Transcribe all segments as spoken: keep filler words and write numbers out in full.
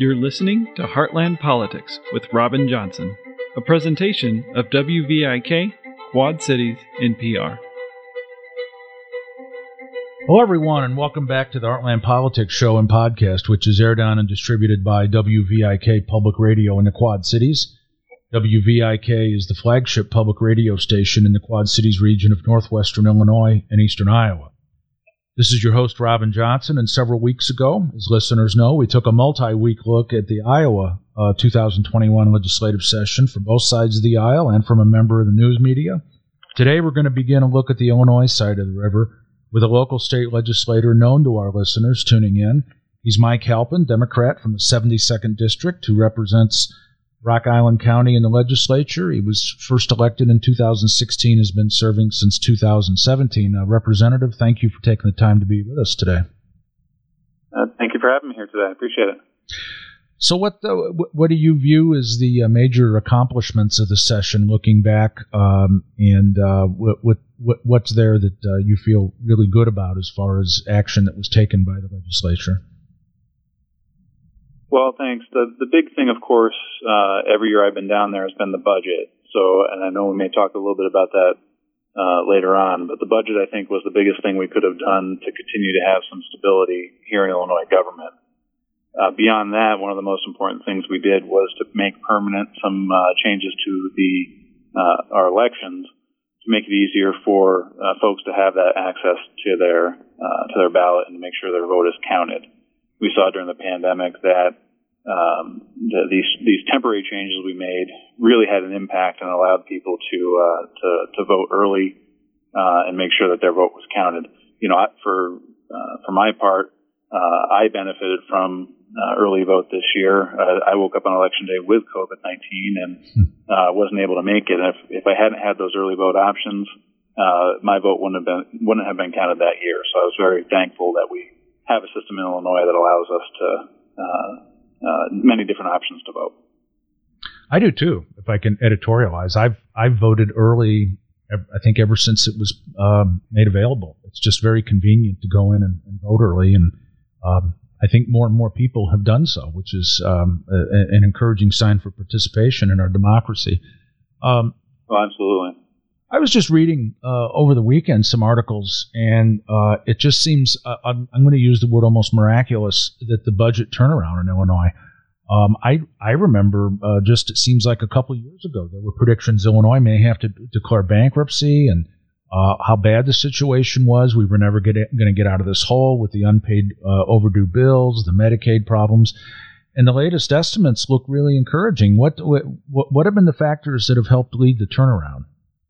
You're listening to Heartland Politics with Robin Johnson, a presentation of W V I K, Quad Cities, N P R. Hello, everyone, and welcome back to the Heartland Politics Show and Podcast, which is aired on and distributed by W V I K Public Radio in the Quad Cities. W V I K is the flagship public radio station in the Quad Cities region of northwestern Illinois and eastern Iowa. This is your host, Robin Johnson, and several weeks ago, as listeners know, we took a multi-week look at the Iowa uh, two thousand twenty-one legislative session from both sides of the aisle and from a member of the news media. Today, we're going to begin a look at the Illinois side of the river with a local state legislator known to our listeners tuning in. He's Mike Halpin, Democrat from the seventy-second District, who represents Rock Island County in the legislature. He was first elected in two thousand sixteen, has been serving since two thousand seventeen. Uh, Representative, thank you for taking the time to be with us today. Uh, thank you for having me here today. I appreciate it. So what the, what do you view as the uh, major accomplishments of the session looking back, um, and uh, what, what, what's there that uh, you feel really good about as far as action that was taken by the legislature? Well, thanks. The the big thing, of course, uh, every year I've been down there has been the budget. So, and I know we may talk a little bit about that uh, later on, but the budget, I think, was the biggest thing we could have done to continue to have some stability here in Illinois government. Uh, beyond that, one of the most important things we did was to make permanent some uh, changes to the uh, our elections to make it easier for uh, folks to have that access to their uh, to their ballot and to make sure their vote is counted. We saw during the pandemic that um, the, these these temporary changes we made really had an impact and allowed people to uh, to, to vote early uh, and make sure that their vote was counted. You know, for uh, for my part, uh, I benefited from uh, early vote this year. Uh, I woke up on election day with COVID nineteen and uh, wasn't able to make it. And if if I hadn't had those early vote options, uh, my vote wouldn't have been wouldn't have been counted that year. So I was very thankful that we have a system in Illinois that allows us to uh, uh, many different options to vote. I do too. If I can editorialize, I've I've voted early. I think ever since it was um, made available. It's just very convenient to go in and, and vote early, and um, I think more and more people have done so, which is um, a, an encouraging sign for participation in our democracy. Um, oh, absolutely. I was just reading uh, over the weekend some articles, and uh, it just seems, uh, I'm, I'm going to use the word almost miraculous, that the budget turnaround in Illinois. Um, I I remember uh, just it seems like a couple of years ago there were predictions Illinois may have to declare bankruptcy and uh, how bad the situation was. We were never going to get out of this hole with the unpaid uh, overdue bills, the Medicaid problems. And the latest estimates look really encouraging. What, what what have been the factors that have helped lead the turnaround?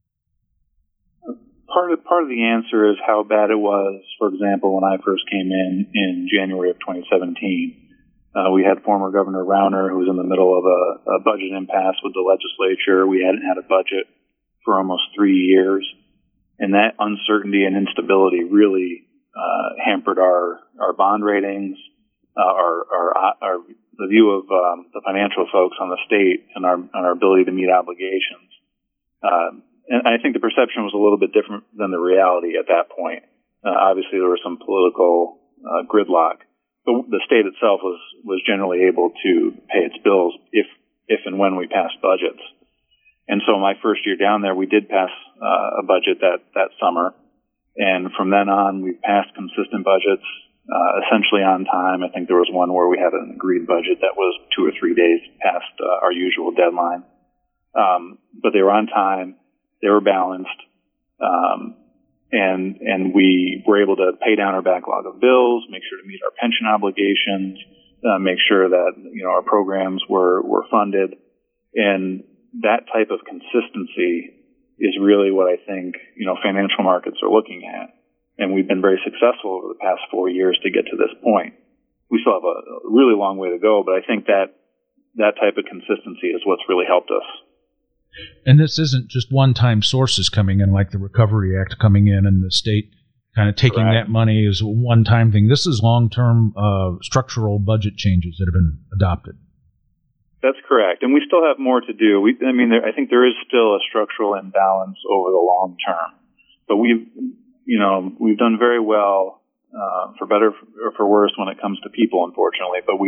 Part of, part of the answer is how bad it was, for example, when I first came in in January of twenty seventeen. Uh, we had former Governor Rauner, who was in the middle of a, a budget impasse with the legislature. We hadn't had a budget for almost three years. And that uncertainty and instability really uh, hampered our, our bond ratings, uh, our, our, our the view of um, the financial folks on the state, and our, and our ability to meet obligations. Uh, And I think the perception was a little bit different than the reality at that point. Uh, obviously, there was some political uh, gridlock, but the state itself was, was generally able to pay its bills if if and when we passed budgets. And so my first year down there, we did pass uh, a budget that, that summer. And from then on, we've passed consistent budgets, uh, essentially on time. I think there was one where we had an agreed budget that was two or three days past uh, our usual deadline. Um, but they were on time. They were balanced, um, and and we were able to pay down our backlog of bills, make sure to meet our pension obligations, uh, make sure that you know our programs were were funded, and that type of consistency is really what I think you know financial markets are looking at, and we've been very successful over the past four years to get to this point. We still have a really long way to go, but I think that that type of consistency is what's really helped us. And this isn't just one-time sources coming in, like the Recovery Act coming in and the state kind of taking Correct. that money as a one-time thing. This is long-term uh, structural budget changes that have been adopted. That's correct. And we still have more to do. We, I mean, there, I think there is still a structural imbalance over the long term. But we've, you know, we've done very well, uh, for better or for worse when it comes to people, unfortunately. But we've,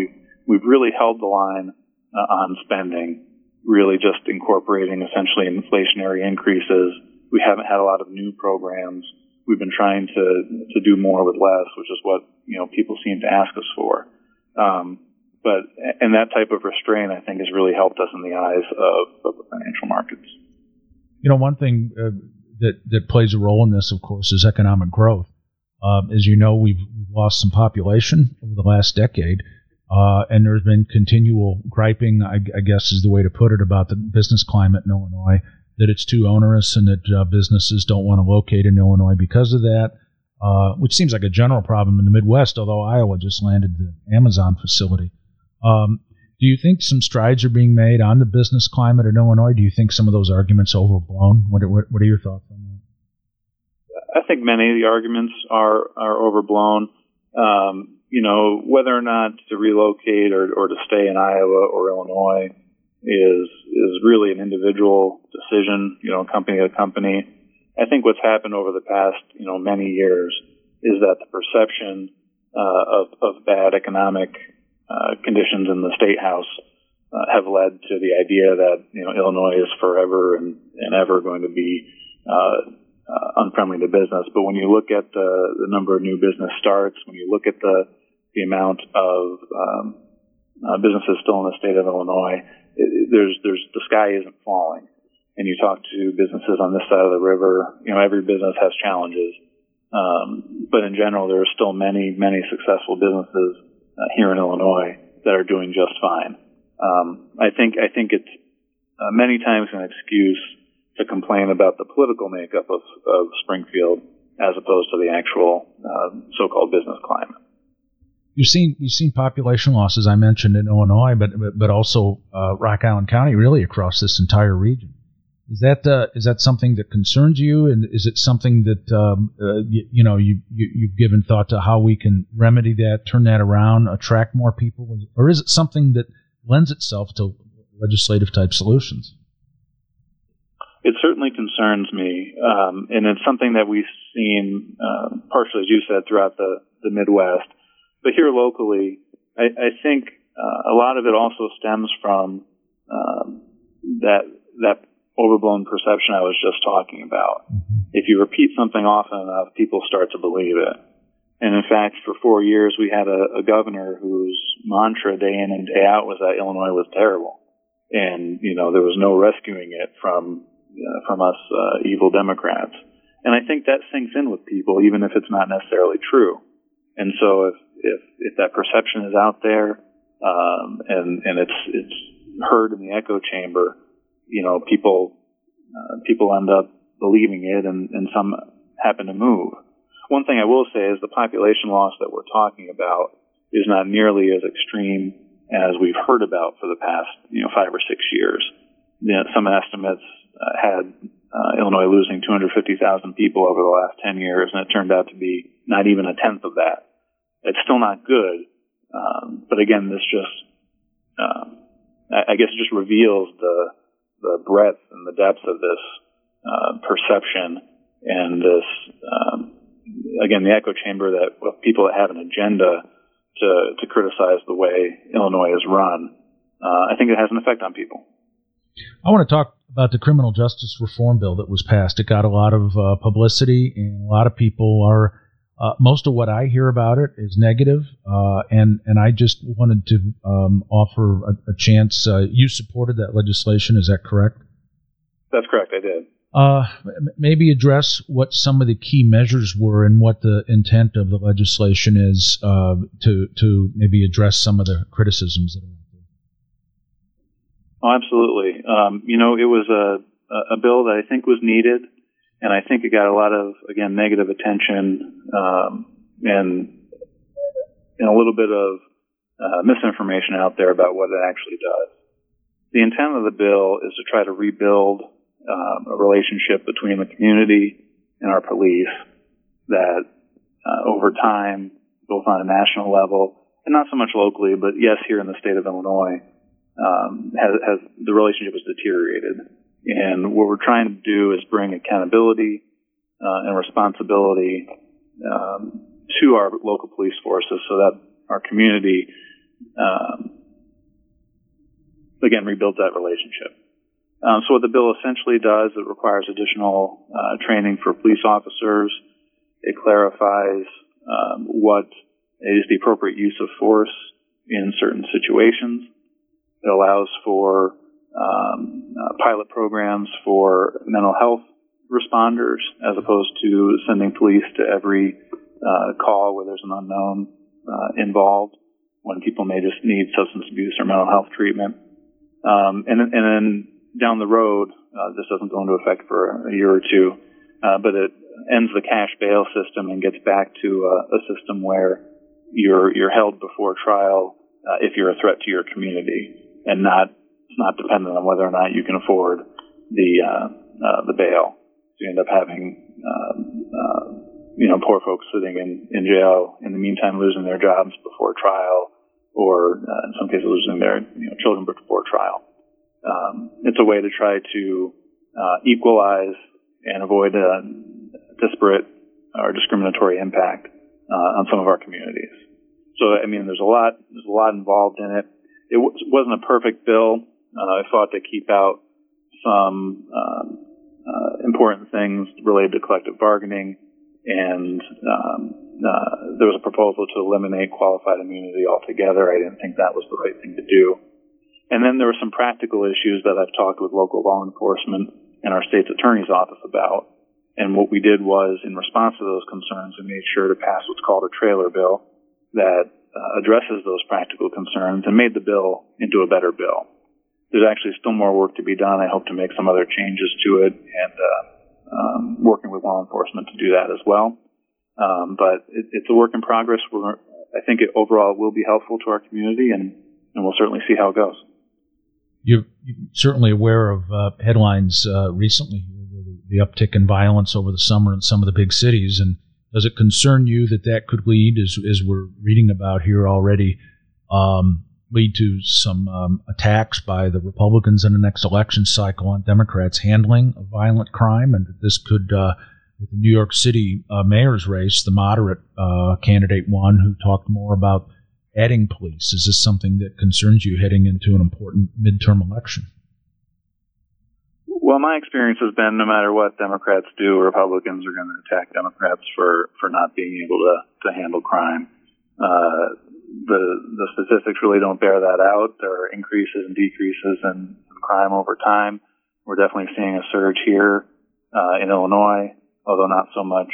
we've really held the line uh, on spending, really just incorporating essentially inflationary increases. We haven't had a lot of new programs. We've been trying to to do more with less, which is what, you know, people seem to ask us for. Um, but and that type of restraint, I think, has really helped us in the eyes of, of the financial markets. You know, one thing uh, that that plays a role in this, of course, is economic growth. Uh, as you know, we've, we've lost some population over the last decade, uh, and there's been continual griping, I, I guess is the way to put it, about the business climate in Illinois, that it's too onerous and that uh, businesses don't want to locate in Illinois because of that, uh, which seems like a general problem in the Midwest, although Iowa just landed the Amazon facility. Um, do you think some strides are being made on the business climate in Illinois? Do you think some of those arguments are overblown? What are, what are your thoughts on that? I think many of the arguments are, are overblown. Um, you know, whether or not to relocate or, or to stay in Iowa or Illinois is is really an individual decision, you know, company to company. I think what's happened over the past, you know, many years is that the perception uh, of, of bad economic uh, conditions in the State House uh, have led to the idea that, you know, Illinois is forever and, and ever going to be uh Uh, unfriendly to business. But when you look at the, the number of new business starts, when you look at the the amount of um, uh, businesses still in the state of Illinois, it, there's there's the sky isn't falling. And you talk to businesses on this side of the river, you know, every business has challenges. Um, but in general, there are still many, many successful businesses uh, here in Illinois that are doing just fine. Um, I think I think it's uh, many times an excuse to complain about the political makeup of, of Springfield as opposed to the actual uh, so-called business climate. You've seen you've seen population losses, I mentioned, in Illinois, but but also uh, Rock Island County, really across this entire region. Is that uh, is that something that concerns you, and is it something that um, uh, you, you know you, you you've given thought to how we can remedy that, turn that around, attract more people, or is it something that lends itself to legislative type solutions? It certainly concerns me, um, and it's something that we've seen, uh, partially, as you said, throughout the, the Midwest. But here locally, I, I think uh, a lot of it also stems from um, that that overblown perception I was just talking about. Mm-hmm. If you repeat something often enough, people start to believe it. And in fact, for four years, we had a, a governor whose mantra day in and day out was that Illinois was terrible. And, you know, there was no rescuing it from Uh, from us uh, evil Democrats. And I think that sinks in with people, even if it's not necessarily true. And so if if, if that perception is out there um, and and it's it's heard in the echo chamber, you know, people uh, people end up believing it, and, and some happen to move. One thing I will say is the population loss that we're talking about is not nearly as extreme as we've heard about for the past, you know, five or six years. You know, some estimates Uh, had uh, Illinois losing two hundred fifty thousand people over the last ten years, and it turned out to be not even a tenth of that. It's still not good, um, but again, this just, um, I, I guess, it just reveals the the breadth and the depth of this uh, perception and this, um, again, the echo chamber that of people that have an agenda to to criticize the way Illinois is run. Uh, I think it has an effect on people. I want to talk about the criminal justice reform bill that was passed. It got a lot of uh, publicity, and a lot of people are, uh, most of what I hear about it is negative, uh, and, and I just wanted to um, offer a, a chance. Uh, you supported that legislation, is that correct? That's correct, I did. Uh, maybe address what some of the key measures were and what the intent of the legislation is uh, to, to maybe address some of the criticisms that are. Oh, absolutely. Um, you know, it was a, a bill that I think was needed, and I think it got a lot of, again, negative attention um, and, and a little bit of uh, misinformation out there about what it actually does. The intent of the bill is to try to rebuild um, a relationship between the community and our police that uh, over time, both on a national level, and not so much locally, but yes, here in the state of Illinois, Um, has, has the relationship has deteriorated, and what we're trying to do is bring accountability uh, and responsibility um, to our local police forces, so that our community um, again, rebuilds that relationship. Um, so what the bill essentially does, it requires additional uh, training for police officers. It clarifies um, what is the appropriate use of force in certain situations. It allows for um, uh, pilot programs for mental health responders, as opposed to sending police to every uh, call where there's an unknown uh, involved, when people may just need substance abuse or mental health treatment. Um, and, and then down the road, uh, this doesn't go into effect for a year or two, uh, but it ends the cash bail system and gets back to uh, a system where you're you're held before trial uh, if you're a threat to your community, and not it's not dependent on whether or not you can afford the uh, uh, the bail. So you end up having uh, uh, you know poor folks sitting in, in jail in the meantime, losing their jobs before trial, or uh, in some cases losing their you know, children before trial. Um, it's a way to try to uh, equalize and avoid a disparate or discriminatory impact uh, on some of our communities. So, I mean, there's a lot there's a lot involved in it. It w- wasn't a perfect bill. Uh, I fought to keep out some um, uh, important things related to collective bargaining, and um, uh, there was a proposal to eliminate qualified immunity altogether. I didn't think that was the right thing to do. And then there were some practical issues that I've talked with local law enforcement and our state's attorney's office about. And what we did was, in response to those concerns, we made sure to pass what's called a trailer bill that uh, addresses those practical concerns and made the bill into a better bill. There's actually still more work to be done. I hope to make some other changes to it, and uh, um, working with law enforcement to do that as well. Um, but it, it's a work in progress. We're, I think it overall will be helpful to our community, and, and we'll certainly see how it goes. You're certainly aware of uh, headlines uh, recently, the uptick in violence over the summer in some of the big cities. And does it concern you that that could lead, as, as we're reading about here already, um, lead to some um, attacks by the Republicans in the next election cycle on Democrats' handling of violent crime, and that this could, uh, with the New York City uh, mayor's race, the moderate uh, candidate won, who talked more about adding police? Is this something that concerns you heading into an important midterm election? Well, my experience has been no matter what Democrats do, Republicans are going to attack Democrats for, for not being able to, to handle crime. Uh, the the statistics really don't bear that out. There are increases and decreases in crime over time. We're definitely seeing a surge here uh, in Illinois, although not so much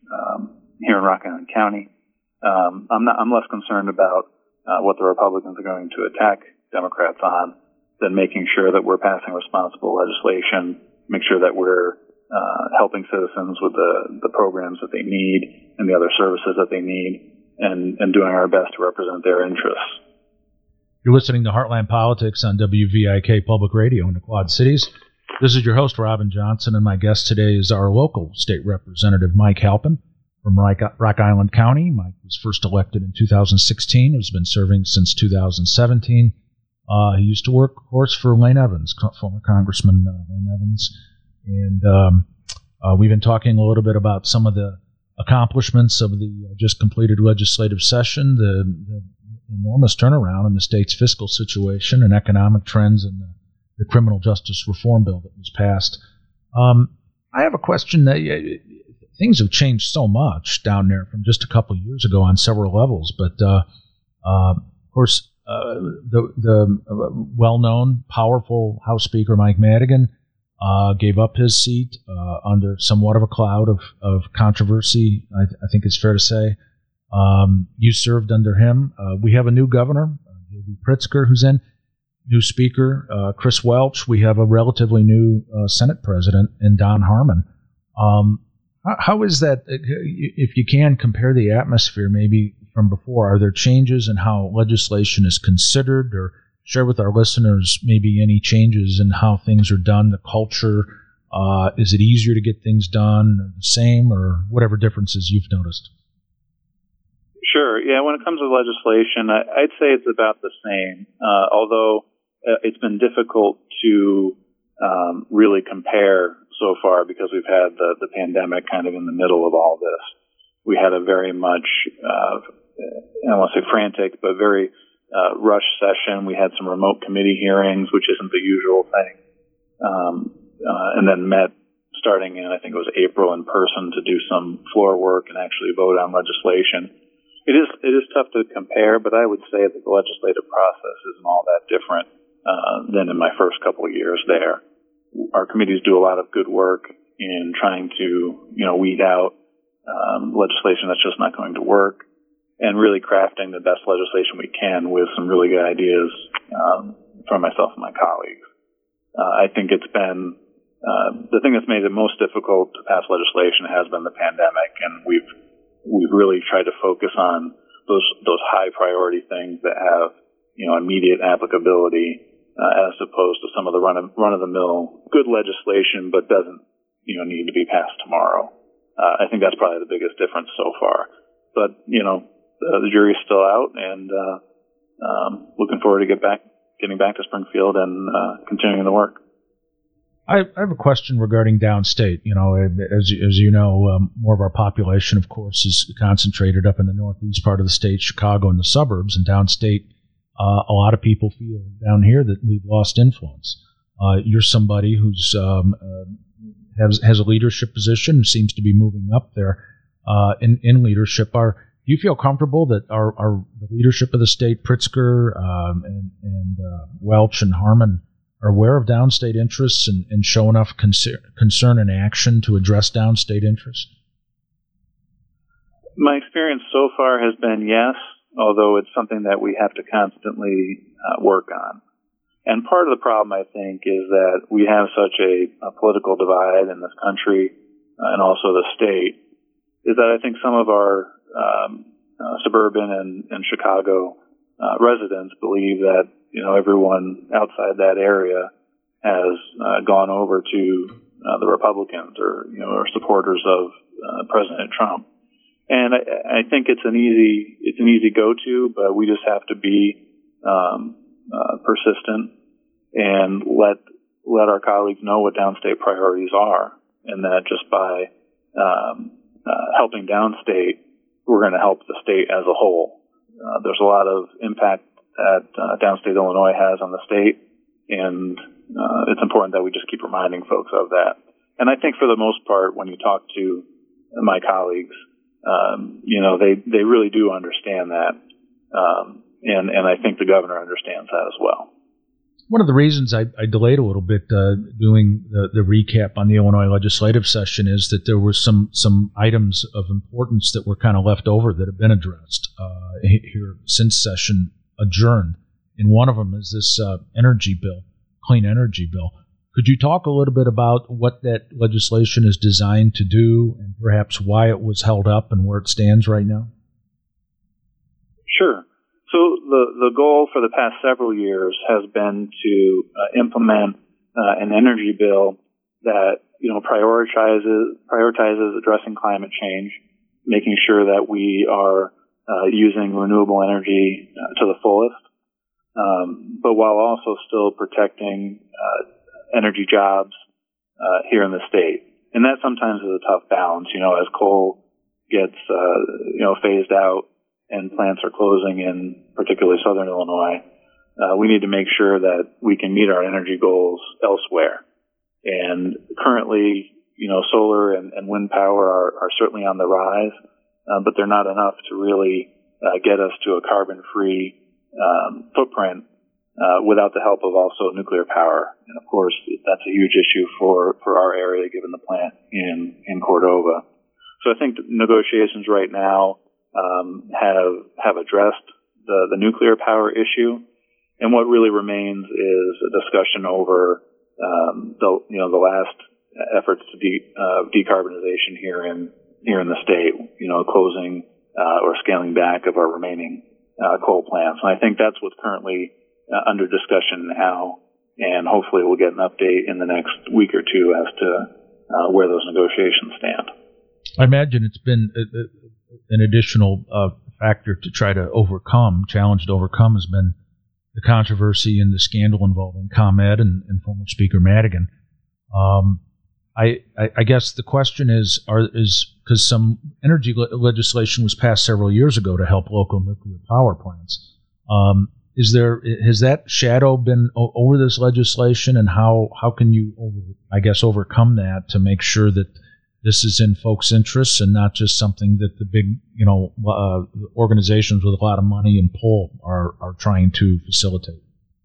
um, here in Rock Island County. Um, I'm not. I'm less concerned about uh, what the Republicans are going to attack Democrats on than making sure that we're passing responsible legislation, make sure that we're uh, helping citizens with the, the programs that they need and the other services that they need, and, and doing our best to represent their interests. You're listening to Heartland Politics on W V I K Public Radio in the Quad Cities. This is your host, Robin Johnson, and my guest today is our local state representative, Mike Halpin, from Rock Island County. Mike was first elected in two thousand sixteen, has been serving since two thousand seventeen. Uh, he used to work, of course, for Lane Evans, former Congressman uh, Lane Evans. And um, uh, we've been talking a little bit about some of the accomplishments of the uh, just completed legislative session, the, the enormous turnaround in the state's fiscal situation and economic trends, and the, the criminal justice reform bill that was passed. Um, I have a question. That uh, things have changed so much down there from just a couple of years ago on several levels. But, uh, uh, of course, Uh, the the uh, well-known, powerful House Speaker Mike Madigan uh, gave up his seat uh, under somewhat of a cloud of, of controversy, I, th- I think it's fair to say. Um, you served under him. Uh, we have a new governor, uh, J B Pritzker, who's in. New Speaker, uh, Chris Welch. We have a relatively new uh, Senate President in Don Harmon. Um, how, how is that, if you can compare the atmosphere maybe from before? Are there changes in how legislation is considered, or share with our listeners maybe any changes in how things are done, the culture? Uh, is it easier to get things done, the same, or whatever differences you've noticed? Sure. Yeah, when it comes to legislation, I, I'd say it's about the same, uh, although uh, it's been difficult to um, really compare so far because we've had the, the pandemic kind of in the middle of all this. We had a very much, uh, I don't want to say frantic, but very uh, rush session. We had some remote committee hearings, which isn't the usual thing, um, uh, and then met starting in, I think it was April, in person to do some floor work and actually vote on legislation. It is it is tough to compare, but I would say that the legislative process isn't all that different uh, than in my first couple of years there. Our committees do a lot of good work in trying to, you know, weed out um, legislation that's just not going to work, and really crafting the best legislation we can with some really good ideas um, from myself and my colleagues. Uh, I think it's been uh, the thing that's made it most difficult to pass legislation has been the pandemic, and we've we've really tried to focus on those those high priority things that have, you know, immediate applicability, uh, as opposed to some of the run of, run of the mill good legislation, but doesn't, you know, need to be passed tomorrow. Uh, I think that's probably the biggest difference so far. But, you know, the, the jury's still out, and uh, um, looking forward to get back, getting back to Springfield and uh, continuing the work. I, I have a question regarding downstate. You know, as as you know, um, more of our population, of course, is concentrated up in the northeast part of the state, Chicago and the suburbs, and downstate. Uh, a lot of people feel down here that we've lost influence. Uh, you're somebody who's um, uh, has has a leadership position, seems to be moving up there uh, in in leadership. Are do you feel comfortable that our, our the leadership of the state, Pritzker um, and, and uh, Welch and Harmon, are aware of downstate interests and, and show enough concern, concern and action to address downstate interests? My experience so far has been yes, although it's something that we have to constantly uh, work on. And part of the problem, I think, is that we have such a, a political divide in this country uh, and also the state, is that I think some of our um, uh, suburban and, and Chicago uh, residents believe that, you know, everyone outside that area has uh, gone over to uh, the Republicans or, you know, are supporters of uh, President Trump. And I, I think it's an easy, it's an easy go-to, but we just have to be um, uh, persistent and let let our colleagues know what downstate priorities are, and that just by um, uh, helping downstate, we're going to help the state as a whole. Uh, there's a lot of impact that uh, downstate Illinois has on the state, and uh, it's important that we just keep reminding folks of that. And I think for the most part, when you talk to my colleagues, um, you know, they, they really do understand that, um, and, and I think the governor understands that as well. One of the reasons I, I delayed a little bit uh, doing the, the recap on the Illinois legislative session is that there were some, some items of importance that were kind of left over that have been addressed uh, here since session adjourned. And one of them is this uh, energy bill, clean energy bill. Could you talk a little bit about what that legislation is designed to do and perhaps why it was held up and where it stands right now? Sure. So the, the goal for the past several years has been to uh, implement uh, an energy bill that, you know, prioritizes prioritizes addressing climate change, making sure that we are uh, using renewable energy uh, to the fullest, um, but while also still protecting uh, energy jobs uh, here in the state. And that sometimes is a tough balance, you know, as coal gets, uh, you know, phased out and plants are closing in particularly southern Illinois, uh, we need to make sure that we can meet our energy goals elsewhere. And currently, you know, solar and, and wind power are, are certainly on the rise, uh, but they're not enough to really uh, get us to a carbon-free um, footprint uh, without the help of also nuclear power. And of course, that's a huge issue for, for our area, given the plant in, in Cordova. So I think negotiations right now Um, have have addressed the, the nuclear power issue, and what really remains is a discussion over um, the you know the last efforts to de, uh, decarbonization here in here in the state. You know, closing uh, or scaling back of our remaining uh, coal plants, and I think that's what's currently uh, under discussion now. And hopefully, we'll get an update in the next week or two as to uh, where those negotiations stand. I imagine it's been a, a, an additional uh, factor to try to overcome, challenge to overcome, has been the controversy and the scandal involving ComEd and, and former Speaker Madigan. Um, I, I, I guess the question is, are, is because some energy le- legislation was passed several years ago to help local nuclear power plants. Um, is there has that shadow been o- over this legislation, and how how can you, over, I guess, overcome that to make sure that this is in folks' interests and not just something that the big, you know, uh, organizations with a lot of money and pull are are trying to facilitate?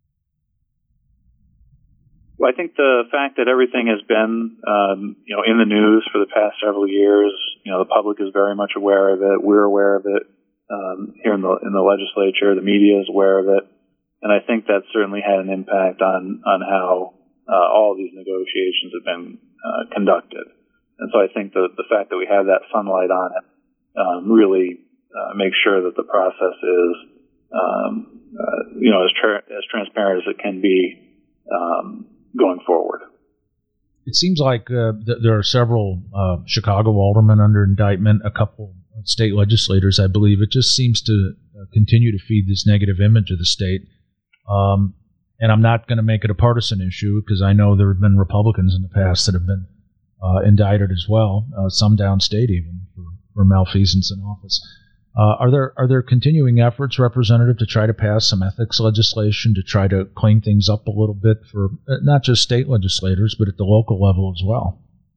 Well, I think the fact that everything has been, um, you know, in the news for the past several years, you know, the public is very much aware of it. We're aware of it um, here in the in the legislature. The media is aware of it, and I think that certainly had an impact on on how uh, all of these negotiations have been uh, conducted. And so I think the the fact that we have that sunlight on it um, really uh, makes sure that the process is, um, uh, you know, as tra- as transparent as it can be um, going forward. It seems like uh, th- there are several uh, Chicago aldermen under indictment, a couple of state legislators, I believe. It just seems to uh, continue to feed this negative image of the state. Um, and I'm not going to make it a partisan issue because I know there have been Republicans in the past that have been uh, indicted as well, uh, some downstate even, for, for malfeasance in office. Uh, are there are there continuing efforts, Representative, to try to pass some ethics legislation to try to clean things up a little bit for uh, not just state legislators, but at the local level as well?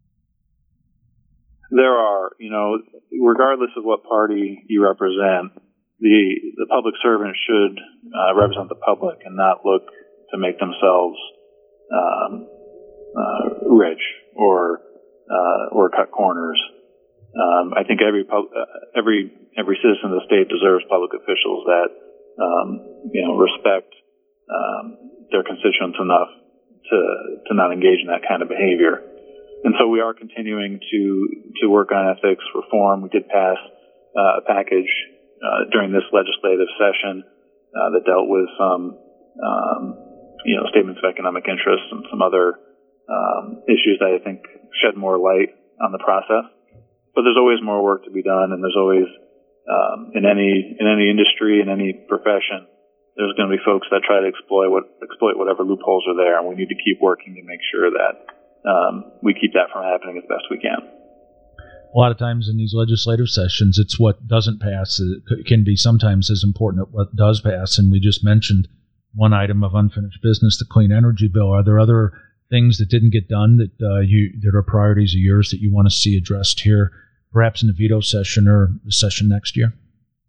There are, you know, regardless of what party you represent, the the public servant should uh, represent the public and not look to make themselves um, uh, rich or uh, or cut corners. Um, I think every pub, uh, every every citizen of the state deserves public officials that um, you know respect um, their constituents enough to to not engage in that kind of behavior. And so we are continuing to to work on ethics reform. We did pass uh, a package uh, during this legislative session uh, that dealt with some um, you know statements of economic interest and some other um, issues that I think shed more light on the process. But there's always more work to be done, and there's always um, in any in any industry, in any profession, there's going to be folks that try to exploit what exploit whatever loopholes are there, and we need to keep working to make sure that um, we keep that from happening as best we can. A lot of times in these legislative sessions, it's what doesn't pass. It can be sometimes as important as what does pass, and we just mentioned one item of unfinished business, the clean energy bill. Are there other things that didn't get done that uh, you that are priorities of yours that you want to see addressed here, perhaps in the veto session or the session next year?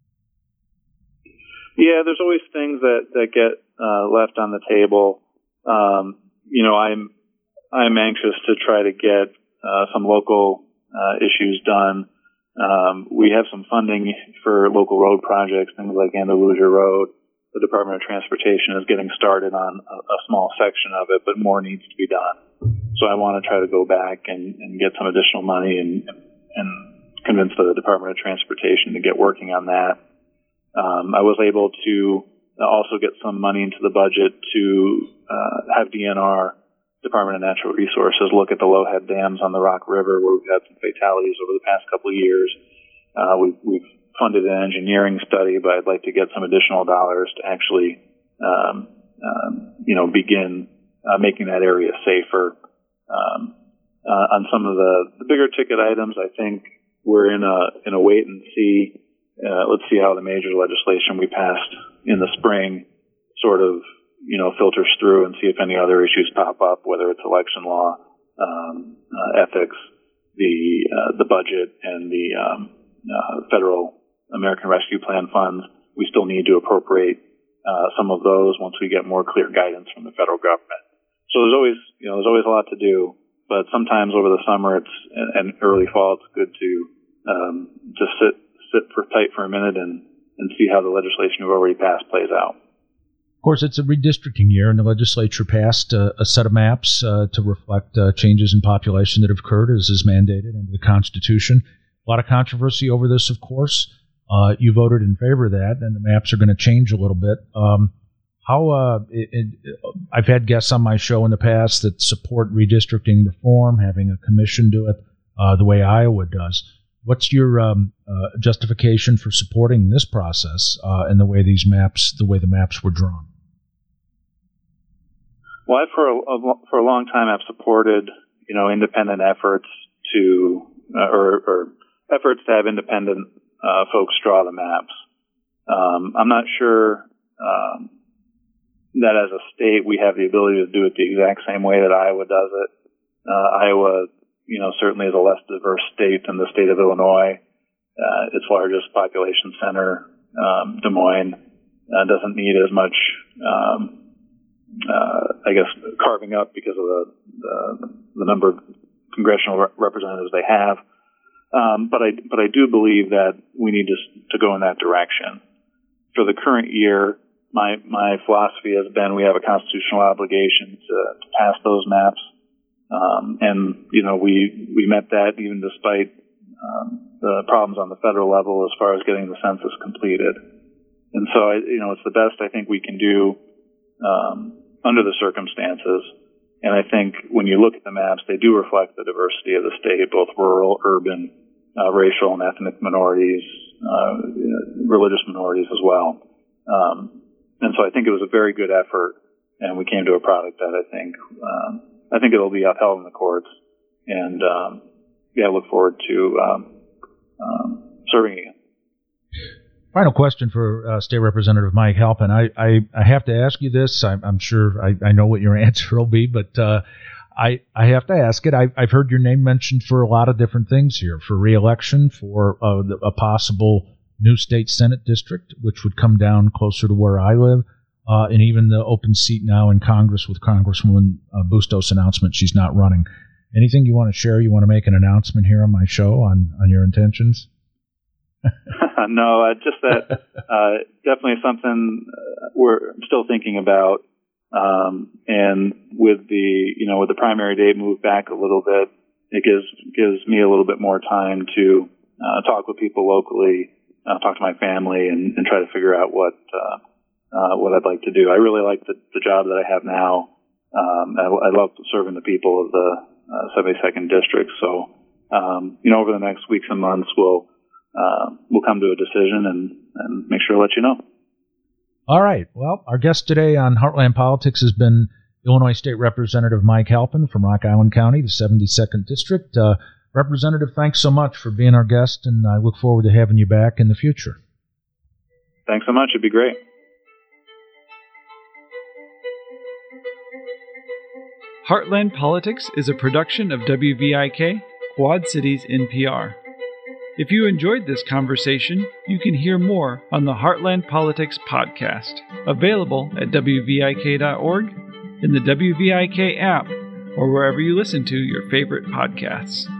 Yeah, there's always things that, that get uh, left on the table. Um, you know, I'm I'm anxious to try to get uh, some local uh, issues done. Um, we have some funding for local road projects, things like Andalusia Road. The Department of Transportation is getting started on a, a small section of it, but more needs to be done. So I want to try to go back and, and get some additional money and, and convince the Department of Transportation to get working on that. Um, I was able to also get some money into the budget to uh, have D N R, Department of Natural Resources, look at the Lowhead dams on the Rock River where we've had some fatalities over the past couple of years. Uh, we've, we've funded an engineering study, but I'd like to get some additional dollars to actually, um, um, you know, begin uh, making that area safer. Um, uh, on some of the, the bigger ticket items, I think we're in a in a wait and see. Uh, let's see how the major legislation we passed in the spring sort of, you know, filters through and see if any other issues pop up, whether it's election law, um, uh, ethics, the uh, the budget, and the um, uh, federal American Rescue Plan funds. We still need to appropriate uh, some of those once we get more clear guidance from the federal government. So there's always, you know, there's always a lot to do, but sometimes over the summer it's and early fall, it's good to um, just sit sit for tight for a minute and, and see how the legislation we've already passed plays out. Of course, it's a redistricting year, and the legislature passed uh, a set of maps uh, to reflect uh, changes in population that have occurred, as is mandated under the Constitution. A lot of controversy over this, of course. Uh, you voted in favor of that, and the maps are going to change a little bit. Um, how uh, it, it, I've had guests on my show in the past that support redistricting reform, having a commission do it uh, the way Iowa does. What's your um, uh, justification for supporting this process uh, and the way these maps, the way the maps were drawn? Well, I, for a, a for a long time, I've supported, you know, independent efforts to uh, or, or efforts to have independent uh, folks draw the maps. Um, I'm not sure um, that as a state we have the ability to do it the exact same way that Iowa does it. Uh, Iowa, you know, certainly is a less diverse state than the state of Illinois. Uh, its largest population center, um, Des Moines, uh, doesn't need as much, um, uh, I guess, carving up because of the, the, the number of congressional re- representatives they have. Um, but I, but I do believe that we need to, to go in that direction. For the current year, my, my philosophy has been we have a constitutional obligation to, to pass those maps. Um, and, you know, we, we met that even despite, um, the problems on the federal level as far as getting the census completed. And so, I, you know, it's the best I think we can do, um, under the circumstances. And I think when you look at the maps, they do reflect the diversity of the state, both rural, urban, uh, racial and ethnic minorities, uh, religious minorities as well. Um, and so I think it was a very good effort, and we came to a product that I think, um, I think it'll be upheld in the courts. And, um, yeah, I look forward to, um, um, serving again. Final question for uh, State Representative Mike Halpin. I, I, I have to ask you this. I'm, I'm sure I, I know what your answer will be, but uh, I I have to ask it. I, I've heard your name mentioned for a lot of different things here, for re-election, for uh, a possible new state Senate district, which would come down closer to where I live, uh, and even the open seat now in Congress with Congresswoman uh, Bustos' announcement she's not running. Anything you want to share? You want to make an announcement here on my show on, on your intentions? No, uh, just that uh, definitely something we're still thinking about. Um, and with the, you know, with the primary date moved back a little bit, it gives gives me a little bit more time to uh, talk with people locally, uh, talk to my family, and, and try to figure out what uh, uh, what I'd like to do. I really like the, the job that I have now. Um, I, I love serving the people of the uh, seventy-second District. So, um, you know, over the next weeks and months, we'll Uh, we'll come to a decision and, and make sure to let you know. All right. Well, our guest today on Heartland Politics has been Illinois State Representative Mike Halpin from Rock Island County, the seventy-second District. Uh, Representative, thanks so much for being our guest, and I look forward to having you back in the future. Thanks so much. It'd be great. Heartland Politics is a production of W V I K, Quad Cities N P R. If you enjoyed this conversation, you can hear more on the Heartland Politics podcast, available at W V I K dot org, in the W V I K app, or wherever you listen to your favorite podcasts.